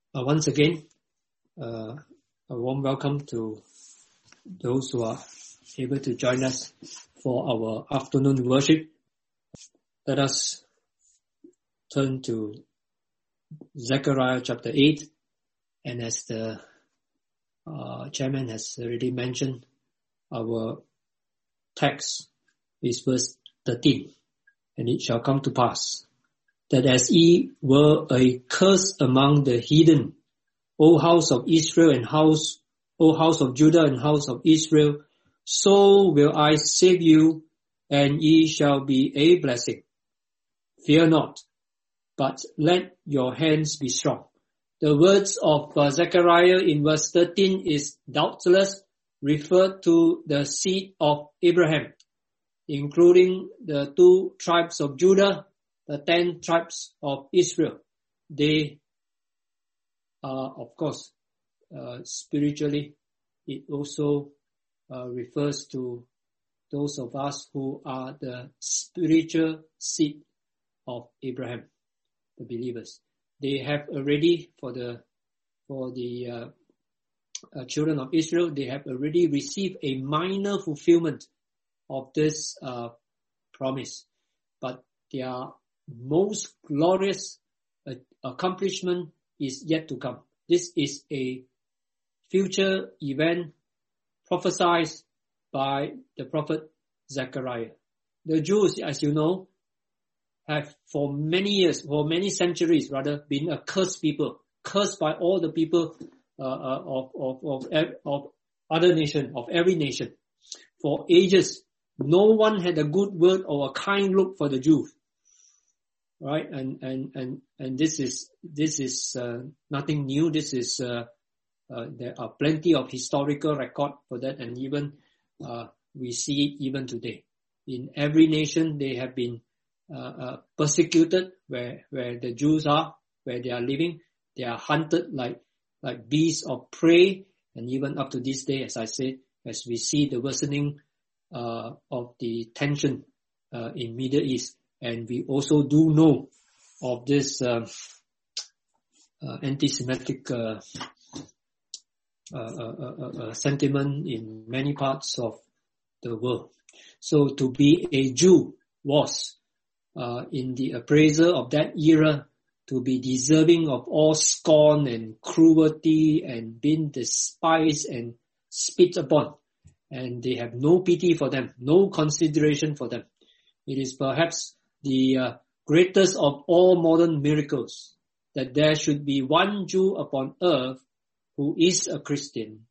Once again, a warm welcome to those who are able to join us for our afternoon worship. Let us turn to Zechariah chapter 8, and as the chairman has already mentioned, our text is verse 13. And it shall come to pass that as ye were a curse among the heathen, O house of Israel and O house of Judah and house of Israel, so will I save you, and ye shall be a blessing. Fear not, but let your hands be strong. The words of Zechariah in verse 13 is doubtless referred to the seed of Abraham, including the 2 tribes of Judah, the 10 tribes of Israel. They are, of course, spiritually, it also refers to those of us who are the spiritual seed of Abraham, the believers. They have already, for the children of Israel, they have already received a minor fulfillment of this promise, but their most glorious accomplishment is yet to come. This is a future event prophesied by the prophet Zechariah. The Jews, as you know, have for many centuries been a cursed people, cursed by all the people of other nation, of every nation. For ages, no one had a good word or a kind look for the Jews, right? And this is nothing new. This is there are plenty of historical record for that, and even we see it even today. In every nation, they have been persecuted where the Jews are, where they are living. They are hunted like beasts of prey, and even up to this day, as I said, as we see the worsening of the tension in Middle East, and we also do know of this anti-Semitic sentiment in many parts of the world. So to be a Jew was, in the appraisal of that era, to be deserving of all scorn and cruelty and being despised and spit upon. And they have no pity for them, no consideration for them. It is perhaps the greatest of all modern miracles that there should be one Jew upon earth who is a Christian,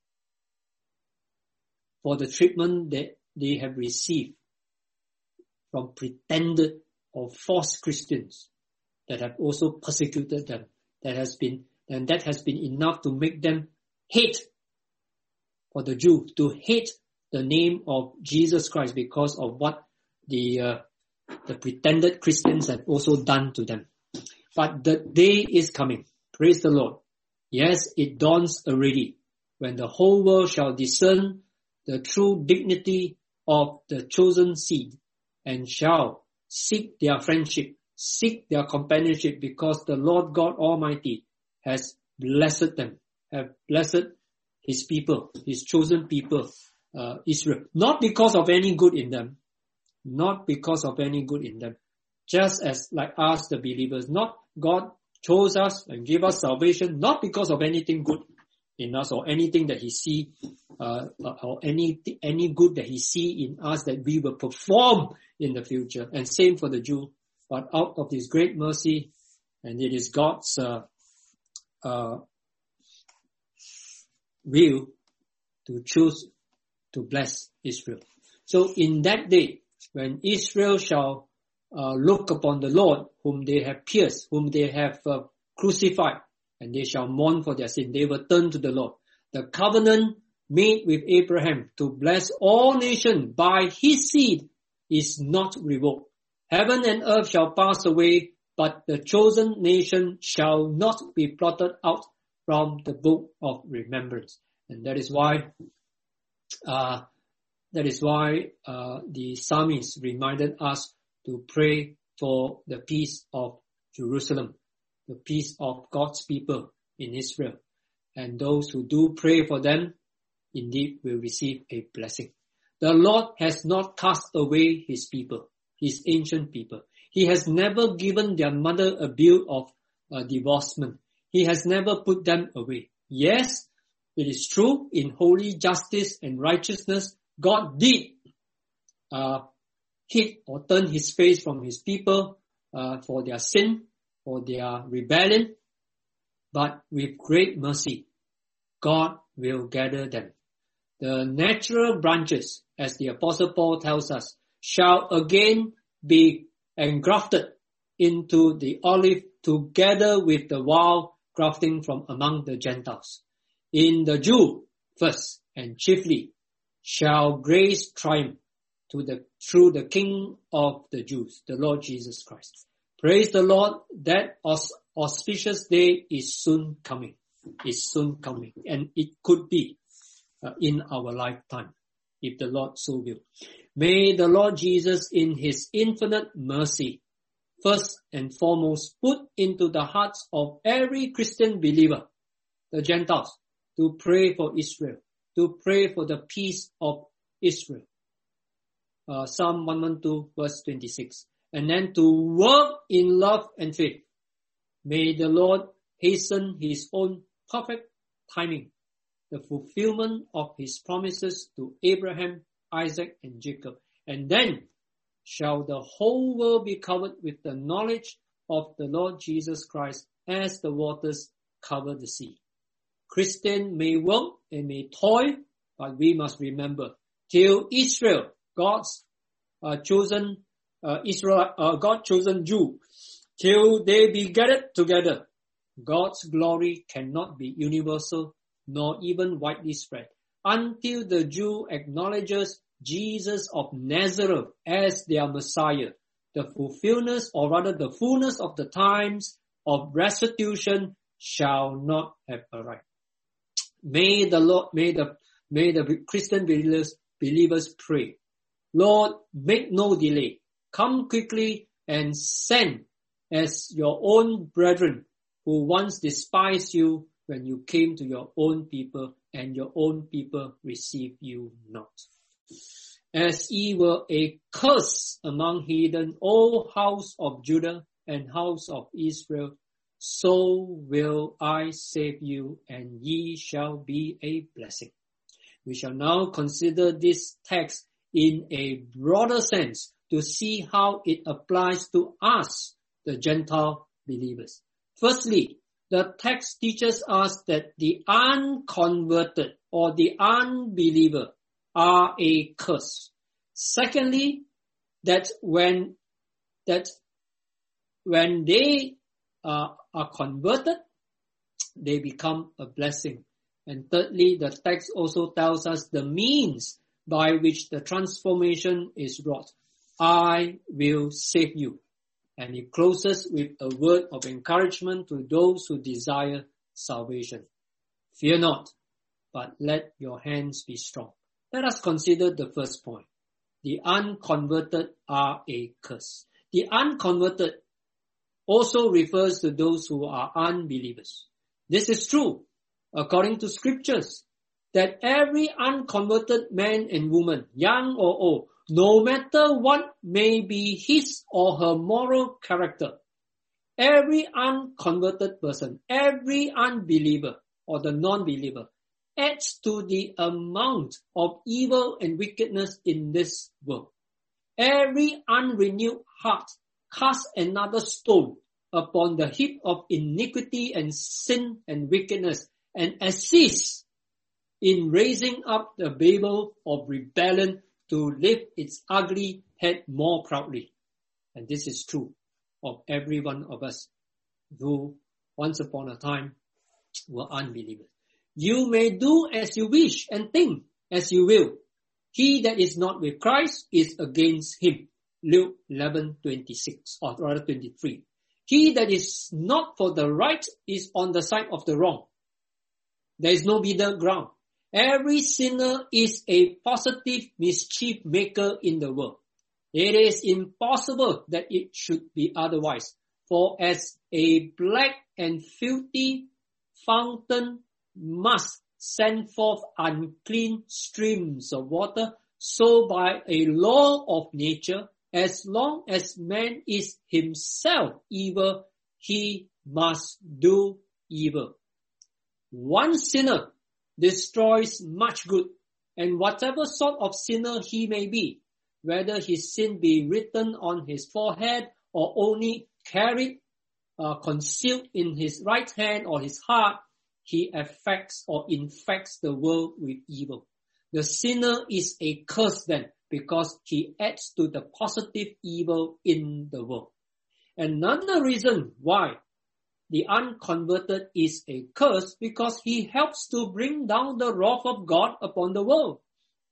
for the treatment that they have received from pretended or false Christians that have also persecuted them. That has been enough to make them hate, for the Jew to hate the name of Jesus Christ because of what the pretended Christians have also done to them. But the day is coming. Praise the Lord. Yes, it dawns already, when the whole world shall discern the true dignity of the chosen seed, and shall seek their friendship, seek their companionship, because the Lord God Almighty has blessed them, have blessed His people, His chosen people, Israel. Not because of any good in them, not because of any good in them. Just as like us, the believers, not God chose us and gave us salvation, not because of anything good in us or anything that He see, or any good that He see in us that we will perform in the future. And same for the Jew, but out of His great mercy, and it is God's will to choose to bless Israel. So in that day, when Israel shall look upon the Lord, whom they have pierced, whom they have crucified, and they shall mourn for their sin, they will turn to the Lord. The covenant made with Abraham to bless all nations by his seed is not revoked. Heaven and earth shall pass away, but the chosen nation shall not be blotted out from the book of remembrance. And that is why the psalmist reminded us to pray for the peace of Jerusalem, the peace of God's people, in Israel. And those who do pray for them indeed will receive a blessing. The Lord has not cast away his people, his ancient people. He has never given their mother a bill of divorcement. He has never put them away. Yes, it is true, in holy justice and righteousness, God did hid or turn his face from his people for their sin, for their rebellion. But with great mercy, God will gather them. The natural branches, as the Apostle Paul tells us, shall again be engrafted into the olive together with the wild grafting from among the Gentiles. In the Jew first and chiefly shall grace triumph through the King of the Jews, the Lord Jesus Christ. Praise the Lord, that auspicious day is soon coming. And it could be in our lifetime, if the Lord so will. May the Lord Jesus, in his infinite mercy, first and foremost put into the hearts of every Christian believer, the Gentiles, to pray for Israel, to pray for the peace of Israel. Psalm 112 verse 26. And then to work in love and faith. May the Lord hasten his own perfect timing, the fulfillment of his promises to Abraham, Isaac, and Jacob. And then shall the whole world be covered with the knowledge of the Lord Jesus Christ as the waters cover the sea. Christian may work and may toil, but we must remember, till Israel, God's chosen Jew, till they be gathered together, God's glory cannot be universal nor even widely spread. Until the Jew acknowledges Jesus of Nazareth as their Messiah, the fullness of the times of restitution shall not have arrived. May the Christian believers pray. Lord, make no delay. Come quickly and send as your own brethren who once despised you when you came to your own people, and your own people received you not. As ye were a curse among heathen, O house of Judah and house of Israel, so will I save you, and ye shall be a blessing. We shall now consider this text in a broader sense to see how it applies to us, the Gentile believers. Firstly, the text teaches us that the unconverted or the unbeliever are a curse. Secondly, that when they are converted, they become a blessing. And thirdly, the text also tells us the means by which the transformation is wrought. I will save you. And it closes with a word of encouragement to those who desire salvation. Fear not, but let your hands be strong. Let us consider the first point. The unconverted are a curse. The unconverted also refers to those who are unbelievers. This is true, according to scriptures, that every unconverted man and woman, young or old, no matter what may be his or her moral character, every unconverted person, every unbeliever or the non-believer adds to the amount of evil and wickedness in this world. Every unrenewed heart casts another stone upon the heap of iniquity and sin and wickedness and assists in raising up the Babel of rebellion to lift its ugly head more proudly. And this is true of every one of us who once upon a time were unbelievers. You may do as you wish and think as you will. He that is not with Christ is against him. Luke 11:26, or rather 23. He that is not for the right is on the side of the wrong. There is no middle ground. Every sinner is a positive mischief maker in the world. It is impossible that it should be otherwise. For as a black and filthy fountain must send forth unclean streams of water, so by a law of nature, as long as man is himself evil, he must do evil. One sinner destroys much good, and whatever sort of sinner he may be, whether his sin be written on his forehead or only carried, concealed in his right hand or his heart, he affects or infects the world with evil. The sinner is a curse then, because he adds to the positive evil in the world. Another reason why the unconverted is a curse, because he helps to bring down the wrath of God upon the world.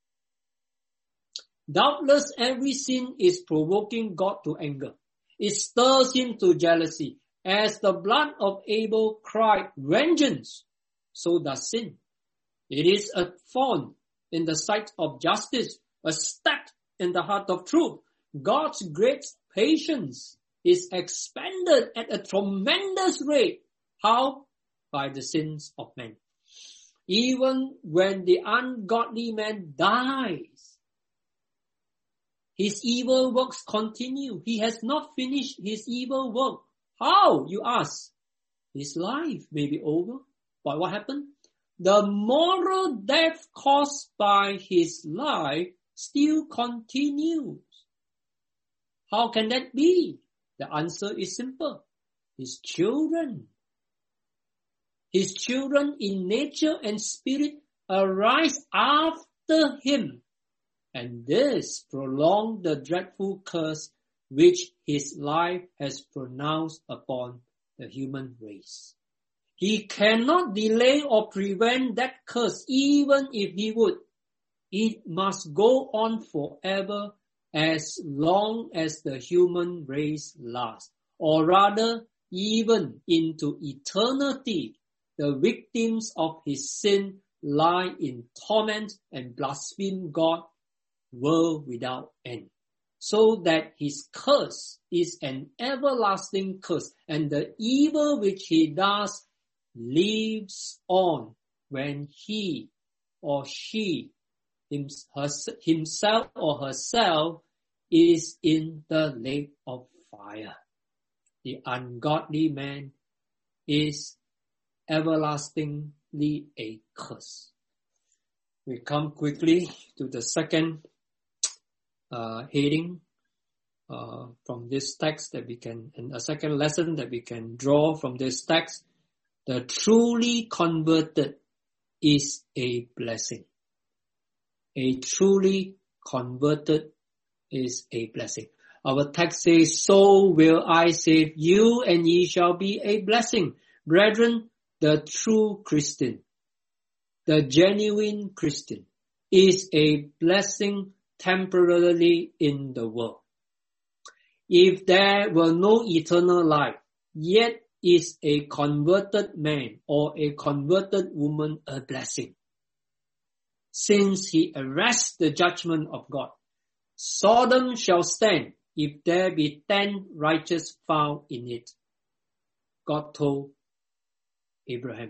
Doubtless every sin is provoking God to anger. It stirs him to jealousy. As the blood of Abel cried vengeance, so does sin. It is a thorn in the sight of justice, a step in the heart of truth. God's great patience is expanded at a tremendous rate. How? By the sins of men. Even when the ungodly man dies, his evil works continue. He has not finished his evil work. How, you ask? His life may be over, but what happened? The moral death caused by his life still continues. How can that be? The answer is simple. His children in nature and spirit arise after him, and this prolonged the dreadful curse which his life has pronounced upon the human race. He cannot delay or prevent that curse, even if he would. It must go on forever, as long as the human race lasts, or rather, even into eternity. The victims of his sin lie in torment and blaspheme God, world without end. So that his curse is an everlasting curse, and the evil which he does lives on when he or she himself or herself is in the lake of fire. The ungodly man is everlastingly a curse. We come quickly to the second heading from this text and a second lesson that we can draw from this text. The truly converted is a blessing. A truly converted is a blessing. Our text says, so will I save you, and ye shall be a blessing. Brethren, the true Christian, the genuine Christian, is a blessing temporarily in the world. If there were no eternal life, yet is a converted man or a converted woman a blessing, since he arrests the judgment of God. Sodom shall stand if there be 10 righteous found in it, God told Abraham.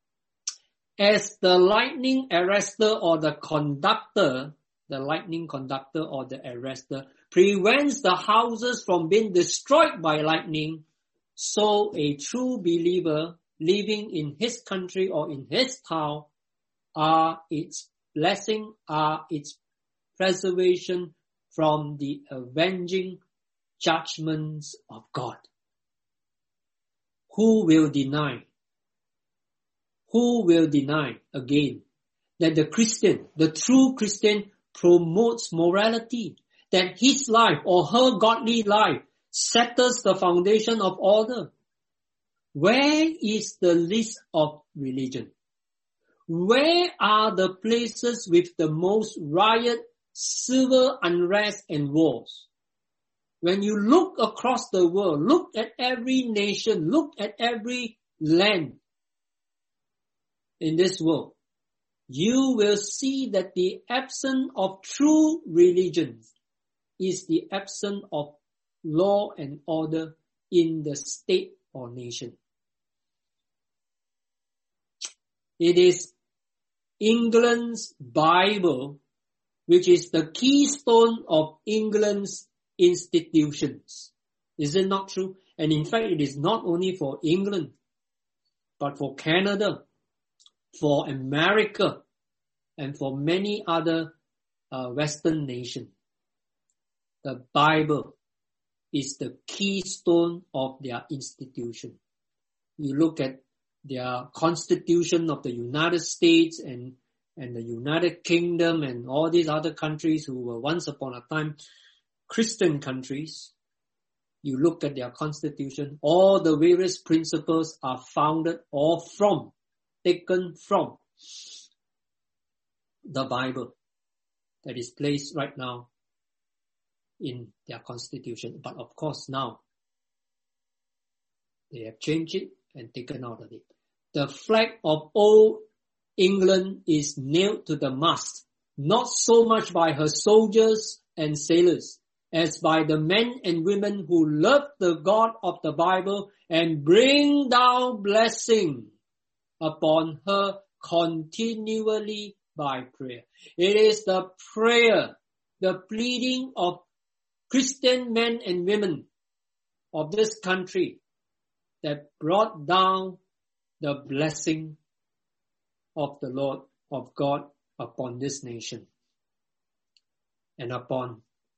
As the lightning arrestor or the conductor, the lightning conductor or the arrestor prevents the houses from being destroyed by lightning, so a true believer living in his country or in his town are its blessing, are its preservation from the avenging judgments of God. Who will deny again that the Christian, the true Christian, promotes morality, that his life or her godly life settles the foundation of order? Where is the list of religion? Where are the places with the most riot, civil unrest and wars? When you look across the world, look at every nation, look at every land in this world, you will see that the absence of true religion is the absence of law and order in the state or nation. It is England's Bible, which is the keystone of England's institutions. Is it not true? And in fact, it is not only for England, but for Canada, for America, and for many other Western nations. The Bible is the keystone of their institution. You look at their Constitution of the United States and the United Kingdom and all these other countries who were once upon a time Christian countries. You look at their constitution, all the various principles are founded or taken from the Bible that is placed right now in their constitution. But of course now, they have changed it and taken out of it. The flag of old England is nailed to the mast, not so much by her soldiers and sailors, as by the men and women who love the God of the Bible and bring down blessing upon her continually by prayer. It is the prayer, the pleading of Christian men and women of this country that brought down the blessing of the Lord, of God upon this nation and upon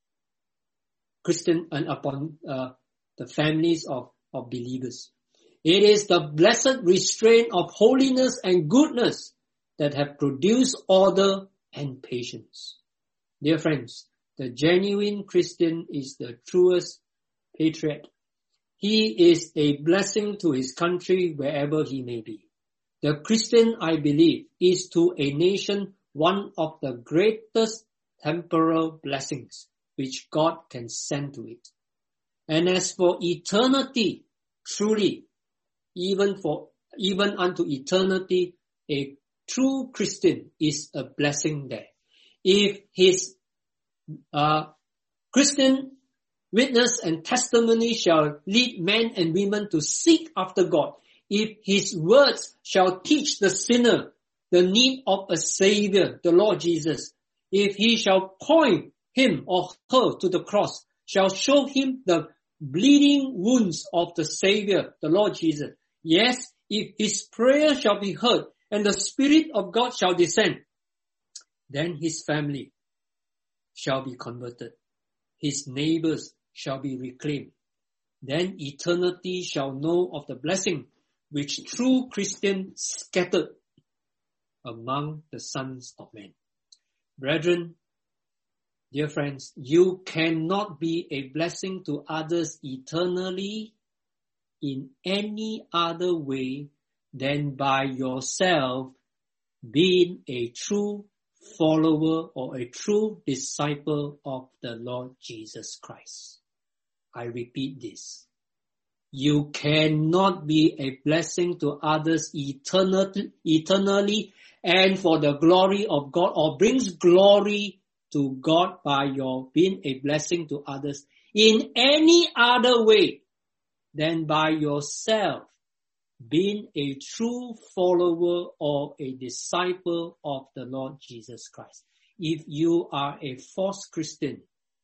Christian and upon the families of believers. It is the blessed restraint of holiness and goodness that have produced order and patience. Dear friends, the genuine Christian is the truest patriot. He is a blessing to his country wherever he may be. The Christian, I believe, is to a nation one of the greatest temporal blessings which God can send to it. And as for eternity, truly, even unto eternity, a true Christian is a blessing there. If his Christian witness and testimony shall lead men and women to seek after God, if his words shall teach the sinner the need of a Savior, the Lord Jesus, if he shall point him or her to the cross, shall show him the bleeding wounds of the Savior, the Lord Jesus. Yes, if his prayer shall be heard and the Spirit of God shall descend, then his family shall be converted. His neighbors shall be reclaimed. Then eternity shall know of the blessing which true Christians scattered among the sons of men. Brethren, dear friends, you cannot be a blessing to others eternally in any other way than by yourself being a true follower or a true disciple of the Lord Jesus Christ. I repeat this. You cannot be a blessing to others eternally and for the glory of God, or brings glory to God by your being a blessing to others in any other way than by yourself being a true follower or a disciple of the Lord Jesus Christ. If you are a false Christian,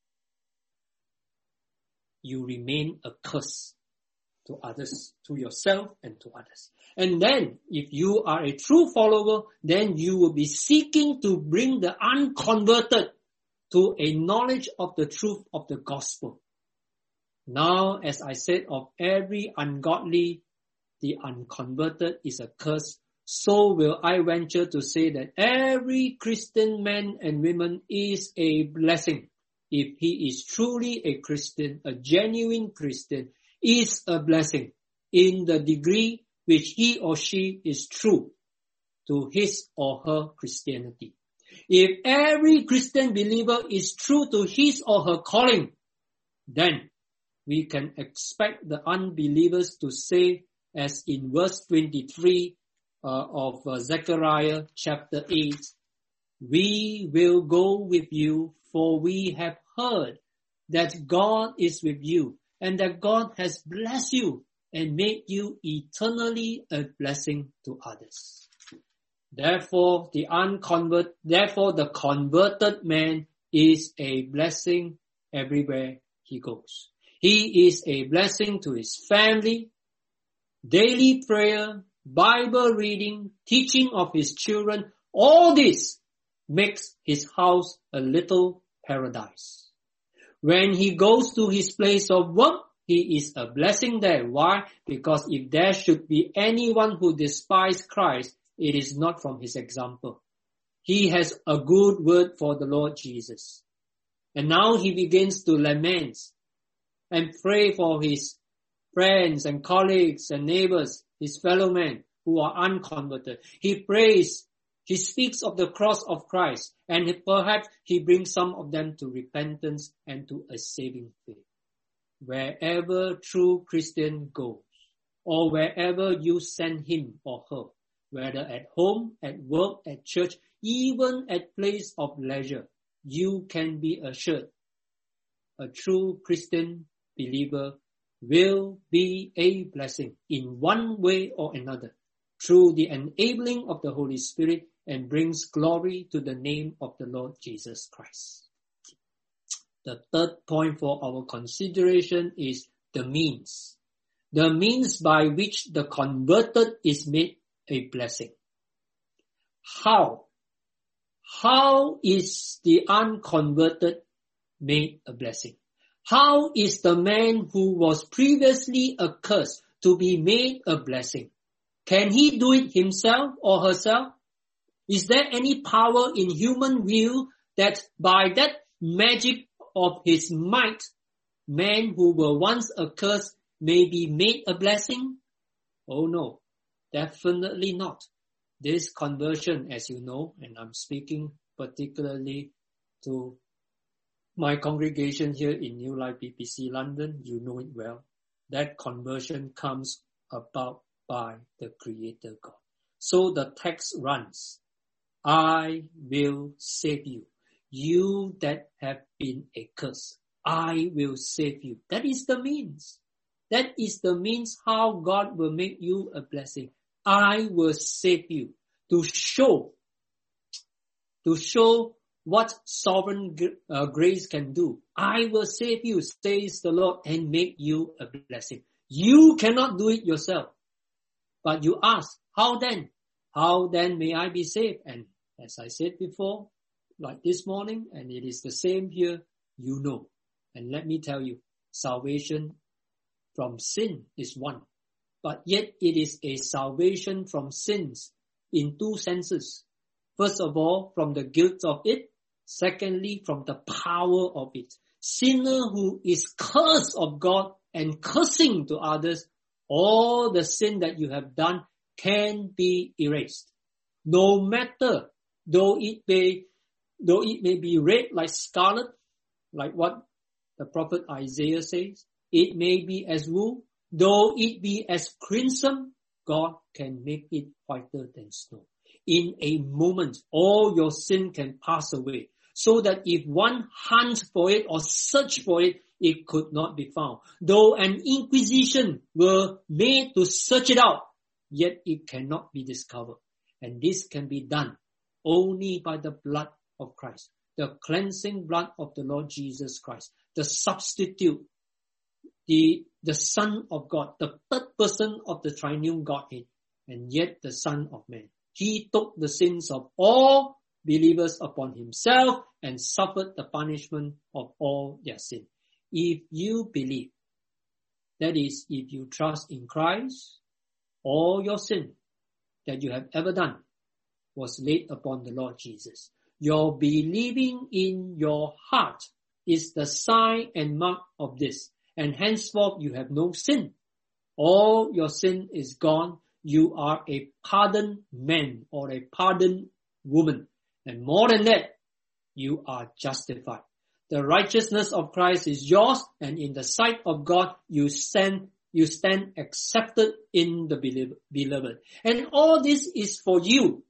you remain a curse to others, to yourself and to others. And then, if you are a true follower, then you will be seeking to bring the unconverted to a knowledge of the truth of the gospel. Now, as I said, of every ungodly, the unconverted is a curse. So will I venture to say that every Christian man and woman is a blessing. If he is truly a Christian, a genuine Christian, is a blessing in the degree which he or she is true to his or her Christianity. If every Christian believer is true to his or her calling, then we can expect the unbelievers to say, as in verse 23 of Zechariah chapter 8, we will go with you, for we have heard that God is with you, and that God has blessed you and made you eternally a blessing to others. Therefore, the converted man is a blessing everywhere he goes. He is a blessing to his family, daily prayer, Bible reading, teaching of his children. All this makes his house a little paradise. When he goes to his place of work, he is a blessing there. Why? Because if there should be anyone who despises Christ, it is not from his example. He has a good word for the Lord Jesus. And now he begins to lament and pray for his friends and colleagues and neighbors, his fellow men who are unconverted. He prays, he speaks of the cross of Christ, and perhaps he brings some of them to repentance and to a saving faith. Wherever true Christian goes, or wherever you send him or her, whether at home, at work, at church, even at place of leisure, you can be assured a true Christian believer will be a blessing in one way or another through the enabling of the Holy Spirit and brings glory to the name of the Lord Jesus Christ. The third point for our consideration is the means. The means by which the converted is made a blessing. How? How is the unconverted made a blessing? How is the man who was previously accursed to be made a blessing? Can he do it himself or herself? Is there any power in human will that by that magic of his might, men who were once accursed may be made a blessing? Oh no, definitely not. This conversion, as you know, and I'm speaking particularly to my congregation here in New Life BPC London, you know it well. That conversion comes about by the Creator God. So the text runs, I will save you. You that have been accursed, I will save you. That is the means. That is the means how God will make you a blessing. I will save you to show what sovereign grace can do. I will save you, says the Lord, and make you a blessing. You cannot do it yourself. But you ask, how then? How then may I be saved? And as I said before, like this morning, and it is the same here, you know. And let me tell you, salvation from sin is one. But yet it is a salvation from sins in two senses. First of all, from the guilt of it. Secondly, from the power of it. Sinner who is cursed of God and cursing to others, all the sin that you have done can be erased. No matter, though it may be red like scarlet, like what the prophet Isaiah says, it may be as wool, though it be as crimson, God can make it whiter than snow. In a moment, all your sin can pass away, so that if one hunts for it or search for it, it could not be found. Though an inquisition were made to search it out, yet it cannot be discovered. And this can be done only by the blood of Christ, the cleansing blood of the Lord Jesus Christ, the substitute, the Son of God, the third person of the triune Godhead, and yet the Son of Man. He took the sins of all believers upon himself and suffered the punishment of all their sin. If you believe, that is, if you trust in Christ, all your sin that you have ever done was laid upon the Lord Jesus. Your believing in your heart is the sign and mark of this. And henceforth you have no sin. All your sin is gone. You are a pardoned man or a pardoned woman. And more than that, you are justified. The righteousness of Christ is yours, and in the sight of God, you stand accepted in the beloved. And all this is for you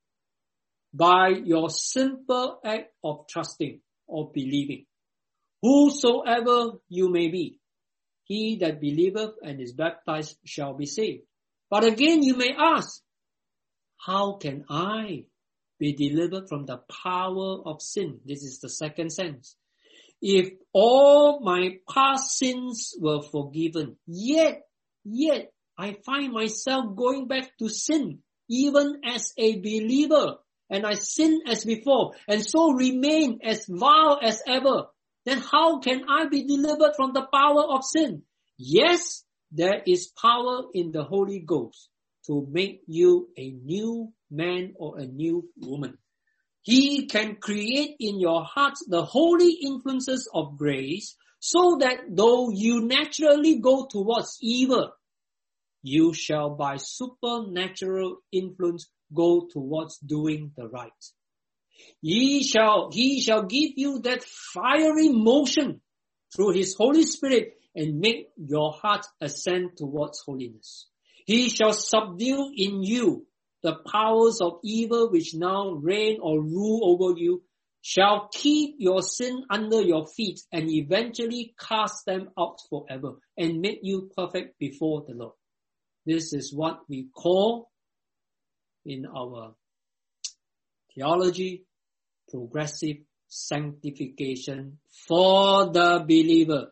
by your simple act of trusting or believing. Whosoever you may be, he that believeth and is baptized shall be saved. But again, you may ask, how can I be delivered from the power of sin? This is the second sense. If all my past sins were forgiven, yet I find myself going back to sin, even as a believer, and I sin as before, and so remain as vile as ever, then how can I be delivered from the power of sin? Yes, there is power in the Holy Ghost to make you a new man or a new woman. He can create in your heart the holy influences of grace, so that though you naturally go towards evil, you shall by supernatural influence go towards doing the right. He shall give you that fiery motion through His Holy Spirit and make your heart ascend towards holiness. He shall subdue in you the powers of evil which now reign or rule over you, shall keep your sin under your feet and eventually cast them out forever and make you perfect before the Lord. This is what we call in our theology progressive sanctification for the believer.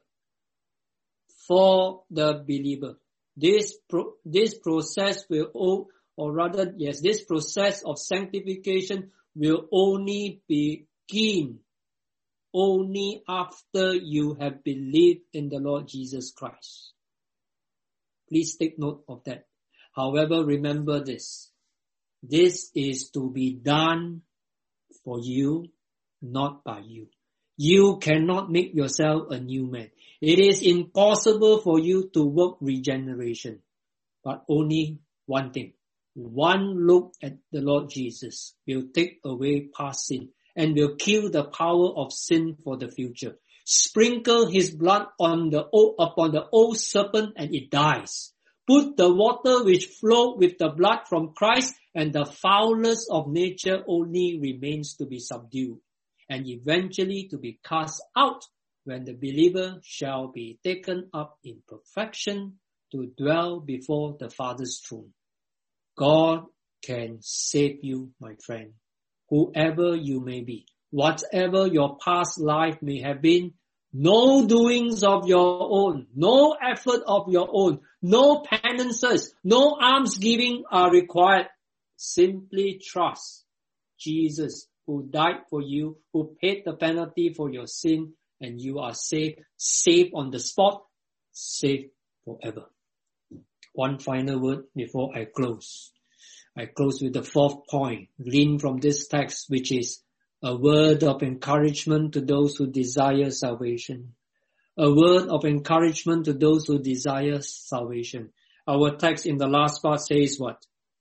For the believer. This process will, this process of sanctification will only begin only after you have believed in the Lord Jesus Christ. Please take note of that. However, remember this. This is to be done for you, not by you. You cannot make yourself a new man. It is impossible for you to work regeneration. But only one thing. One look at the Lord Jesus will take away past sin and will kill the power of sin for the future. Sprinkle His blood upon the old serpent and it dies. Put the water which flowed with the blood from Christ and the foulness of nature only remains to be subdued and eventually to be cast out when the believer shall be taken up in perfection to dwell before the Father's throne. God can save you, my friend, whoever you may be, whatever your past life may have been. No doings of your own, no effort of your own, no penances, no almsgiving are required. Simply trust Jesus, who died for you, who paid the penalty for your sin, and you are saved on the spot, saved forever. One final word before I close. I close with the fourth point, gleaned from this text, which is a word of encouragement to those who desire salvation. A word of encouragement to those who desire salvation. Our text in the last part says what?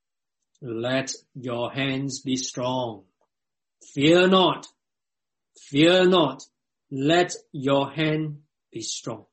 Let your hands be strong. Fear not. Fear not. Let your hand be strong.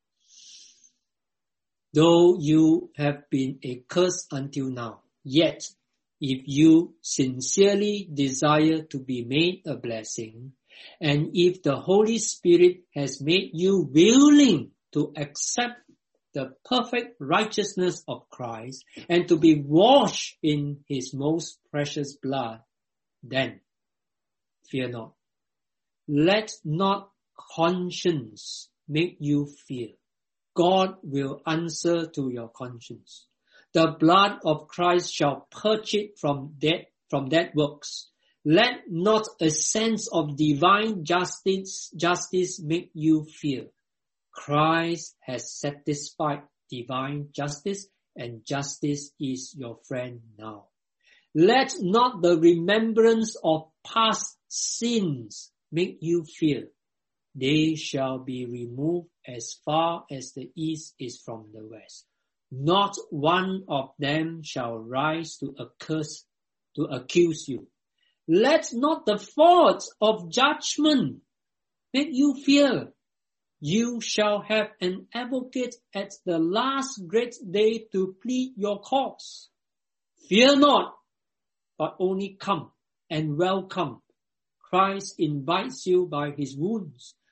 Though you have been a curse until now, yet if you sincerely desire to be made a blessing, and if the Holy Spirit has made you willing to accept the perfect righteousness of Christ and to be washed in His most precious blood, then fear not. Let not conscience make you fear. God will answer to your conscience. The blood of Christ shall purge it from dead works. Let not a sense of divine justice make you fear. Christ has satisfied divine justice, and justice is your friend now. Let not the remembrance of past sins make you fear. They shall be removed as far as the east is from the west. Not one of them shall rise to accuse you. Let not the thoughts of judgment make you fear. You shall have an advocate at the last great day to plead your cause. Fear not, but only come and welcome. Christ invites you by His wounds.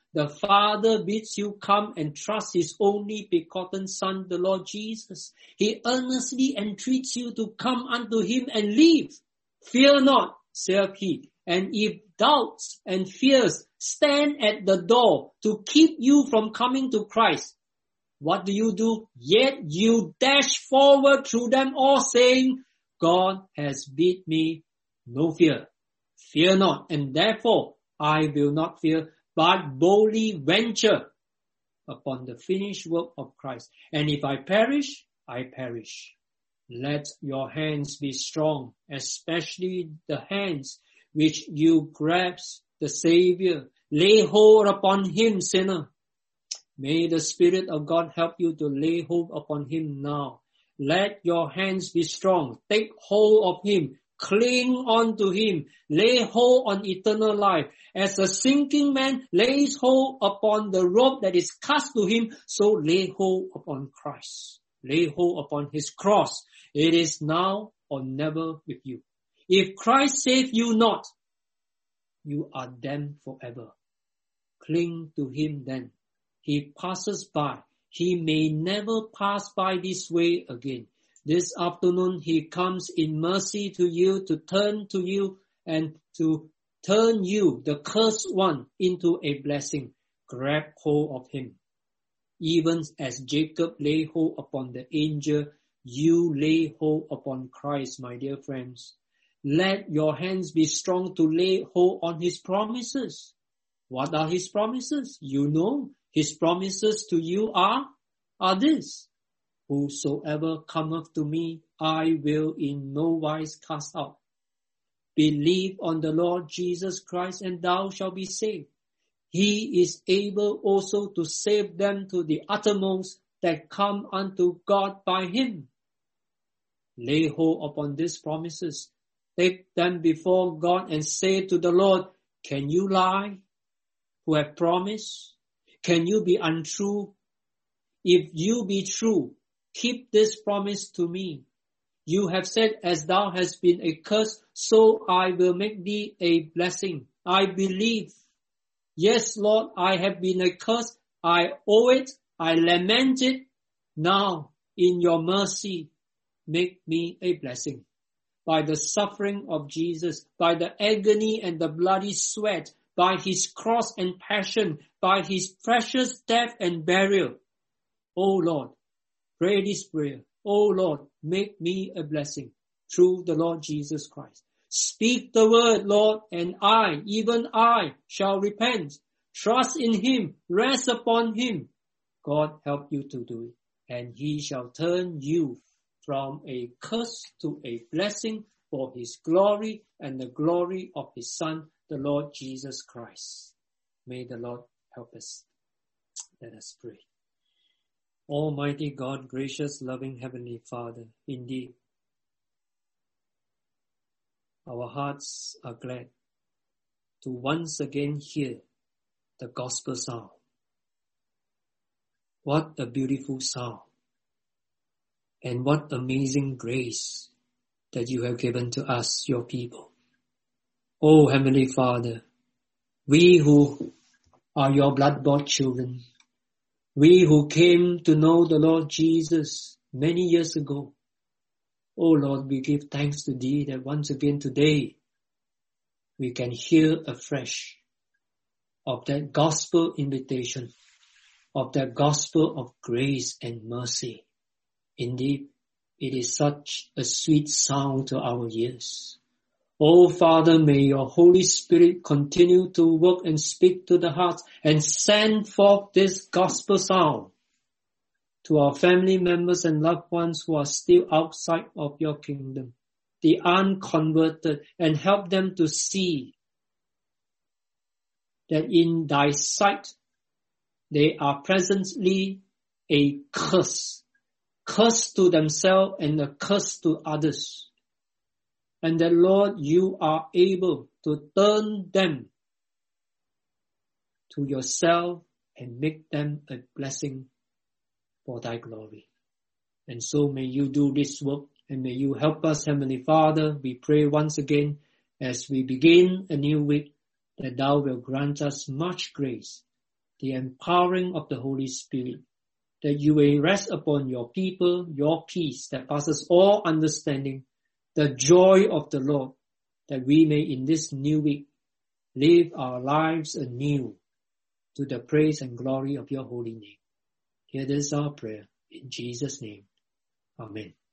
The Father bids you come and trust His only begotten Son, the Lord Jesus. He earnestly entreats you to come unto Him and live. Fear not, saith He. And if doubts and fears stand at the door to keep you from coming to Christ, what do? Yet you dash forward through them all, saying, God has bid me no fear. Fear not, and therefore I will not fear, but boldly venture upon the finished work of Christ. And if I perish, I perish. Let your hands be strong, especially the hands which you grasp the Savior. Lay hold upon Him, sinner. May the Spirit of God help you to lay hold upon Him now. Let your hands be strong. Take hold of Him. Cling on to Him. Lay hold on eternal life. As a sinking man lays hold upon the rope that is cast to him, so lay hold upon Christ. Lay hold upon His cross. It is now or never with you. If Christ save you not, you are damned forever. Cling to Him then. He passes by. He may never pass by this way again. This afternoon He comes in mercy to you, to turn to you and to turn you, the cursed one, into a blessing. Grab hold of Him. Even as Jacob lay hold upon the angel, you lay hold upon Christ, my dear friends. Let your hands be strong to lay hold on His promises. What are His promises? You know, His promises to you are this. Whosoever cometh to me, I will in no wise cast out. Believe on the Lord Jesus Christ, and thou shalt be saved. He is able also to save them to the uttermost that come unto God by Him. Lay hold upon these promises. Take them before God and say to the Lord, can you lie, who have promised? Can you be untrue? If you be true, keep this promise to me. You have said, as thou hast been a curse, so I will make thee a blessing. I believe. Yes, Lord, I have been a curse. I owe it. I lament it. Now, in your mercy, make me a blessing. By the suffering of Jesus, by the agony and the bloody sweat, by His cross and passion, by His precious death and burial. O Lord, pray this prayer. O Lord, make me a blessing through the Lord Jesus Christ. Speak the word, Lord, and I, even I, shall repent. Trust in Him, rest upon Him. God help you to do it, and He shall turn you from a curse to a blessing for His glory and the glory of His Son, the Lord Jesus Christ. May the Lord help us. Let us pray. Almighty God, gracious, loving Heavenly Father, indeed, our hearts are glad to once again hear the gospel sound. What a beautiful sound, and what amazing grace that you have given to us, your people. Oh, Heavenly Father, we who are your blood-bought children, we who came to know the Lord Jesus many years ago, oh Lord, we give thanks to Thee that once again today we can hear afresh of that gospel invitation, of that gospel of grace and mercy. Indeed, it is such a sweet sound to our ears. Oh Father, may your Holy Spirit continue to work and speak to the hearts and send forth this gospel sound to our family members and loved ones who are still outside of your kingdom, the unconverted, and help them to see that in thy sight they are presently a curse to themselves and a curse to others. And that, Lord, you are able to turn them to yourself and make them a blessing for thy glory. And so may you do this work, and may you help us, Heavenly Father. We pray once again as we begin a new week that thou will grant us much grace the empowering of the Holy Spirit, that you may rest upon your people, your peace that passes all understanding, the joy of the Lord, that we may in this new week live our lives anew to the praise and glory of your holy name. Hear this our prayer in Jesus' name. Amen.